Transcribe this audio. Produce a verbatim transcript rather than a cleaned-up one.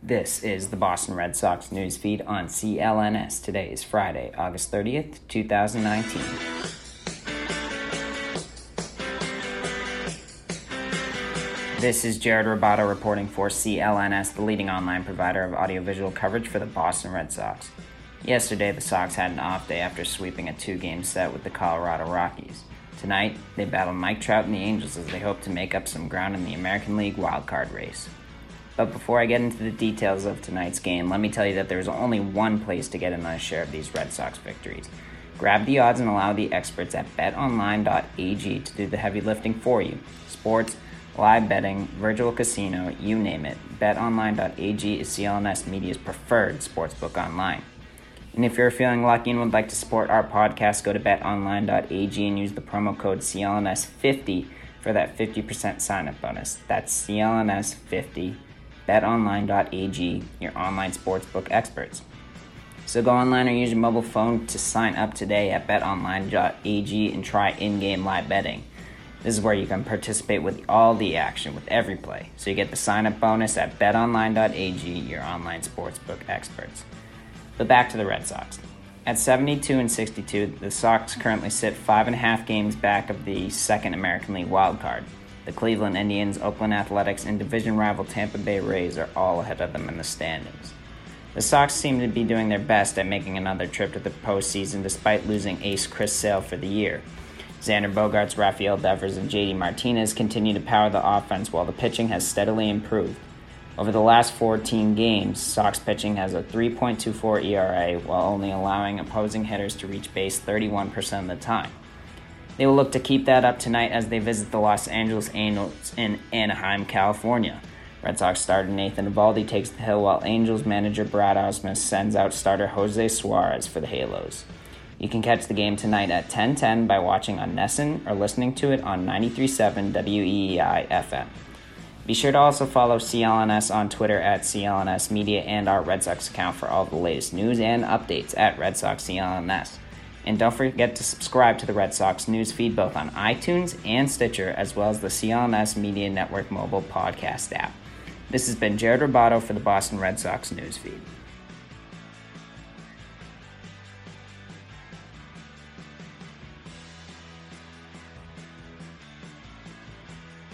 This is the Boston Red Sox news feed on C L N S. Today is Friday, August thirtieth, twenty nineteen. This is Jared Robato reporting for C L N S, the leading online provider of audiovisual coverage for the Boston Red Sox. Yesterday, the Sox had an off day after sweeping a two-game set with the Colorado Rockies. Tonight, they battle Mike Trout and the Angels as they hope to make up some ground in the American League wildcard race. But before I get into the details of tonight's game, let me tell you that there is only one place to get a nice share of these Red Sox victories. Grab the odds and allow the experts at bet online dot a g to do the heavy lifting for you. Sports, live betting, virtual casino, you name it. bet online dot a g is C L N S Media's preferred sportsbook online. And if you're feeling lucky and would like to support our podcast, go to bet online dot a g and use the promo code C L N S fifty for that fifty percent sign-up bonus. That's C L N S fifty. bet online dot a g, your online sportsbook experts. So go online or use your mobile phone to sign up today at bet online dot a g and try in-game live betting. This is where you can participate with all the action with every play. So you get the sign-up bonus at bet online dot a g, your online sportsbook experts. But back to the Red Sox. At seventy-two and sixty-two, the Sox currently sit five and a half games back of the second American League wildcard. The Cleveland Indians, Oakland Athletics, and division rival Tampa Bay Rays are all ahead of them in the standings. The Sox seem to be doing their best at making another trip to the postseason despite losing ace Chris Sale for the year. Xander Bogaerts, Rafael Devers, and J D Martinez continue to power the offense while the pitching has steadily improved. Over the last fourteen games, Sox pitching has a three point two four E R A while only allowing opposing hitters to reach base thirty-one percent of the time. They will look to keep that up tonight as they visit the Los Angeles Angels in Anaheim, California. Red Sox starter Nathan Eovaldi takes the hill while Angels manager Brad Ausmus sends out starter Jose Suarez for the Halos. You can catch the game tonight at ten ten by watching on NESN or listening to it on ninety-three point seven W E E I F M. Be sure to also follow C L N S on Twitter at C L N S Media and our Red Sox account for all the latest news and updates at Red Sox C L N S. And don't forget to subscribe to the Red Sox news feed both on iTunes and Stitcher, as well as the C L N S Media Network mobile podcast app. This has been Jared Robato for the Boston Red Sox news feed.